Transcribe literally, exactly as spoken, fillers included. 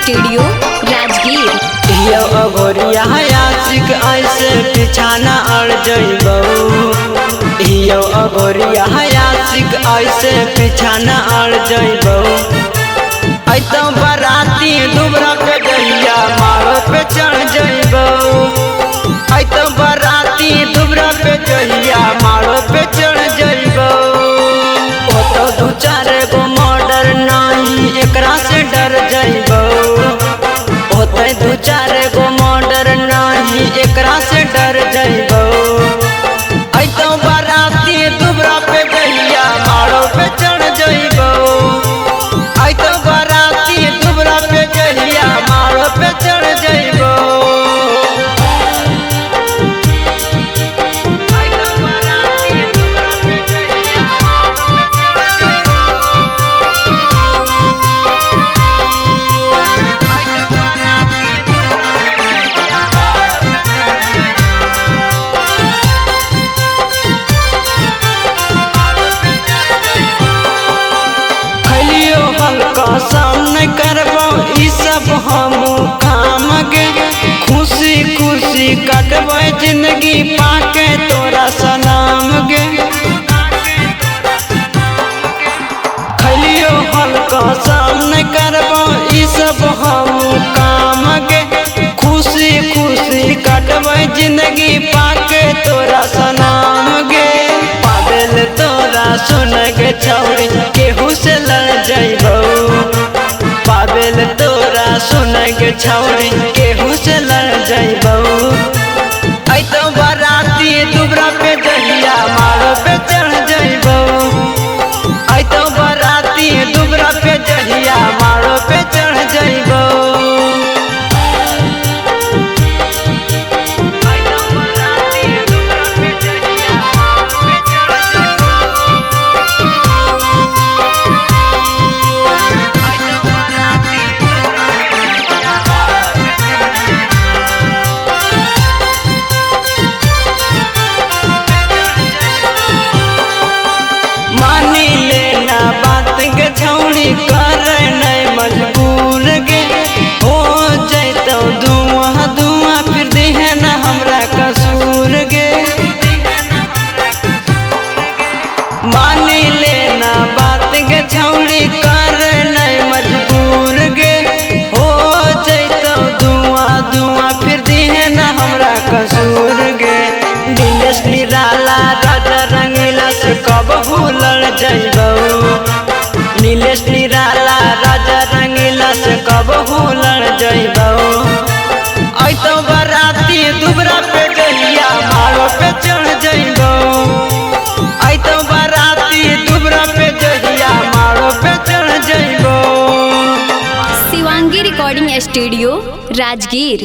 Studio Rajgir. यो अगोरिया आशिक ऐसे पिछाना अड़ जइबो। यो अगोरिया आशिक ऐसे पिछाना अड़ जइबो। ऐतो बराती दुबरा पे गैया मारो पे चढ़ जइबो। ऐतो बराती दुबरा पे गैया मारो पे चढ़ जइबो। ओ तो दू चार गो मर्डर नहीं एकरा से डर जइबो। होते दू चार गो मर्डर नहीं एकरा से डर जइबो। ऐतो बराती दुबरा पे गैया मारो पे चढ़ जइबो। ऐतो बराती दुबरा पे गैया मारो पे चढ़ जइबो। सामने करबो ई सब हम काम गे। खुशी खुशी कटबो जिंदगी पाके तोरा सलाम गे। खलियो हल्का सामने करबो ई सब हम काम गे। खुशी खुशी कटबो जिंदगी पाके तोरा सलाम गे। पागल तोरा सुन गे छौरी केहू से लड़ जइबो। पागल तोरा सुन गे छौरी केहू से लड़ जइबो। ऐतो बराती दुबरा पे गैया मारो पे चढ़ जइबो। ऐतो बराती दुबरा पे गैया मारो पे चढ़ जइबो। छौड़ी कर नहीं मजबूर गे। हो जैतो धुआं धुआं फिर दिहे न हमरा कसूर गे। मानी लेना बात गे छौड़ी कर नहीं मजबूर गे। हो जैतो धुआं धुआं फिर दिहे न हमरा कसूर गे। दिनेश निराला राजा रंगीला से कबहू लड़ जइबो। नीलेश निराला राजा रंगीला से कबहू लड़ जइबो। ऐतो बराती दुबरा पे गैया मारो पे चढ़ जइबो। ऐतो बराती दुबरा पे गैया मारो पे चढ़ जइबो। Shivangi recording studio Rajgir.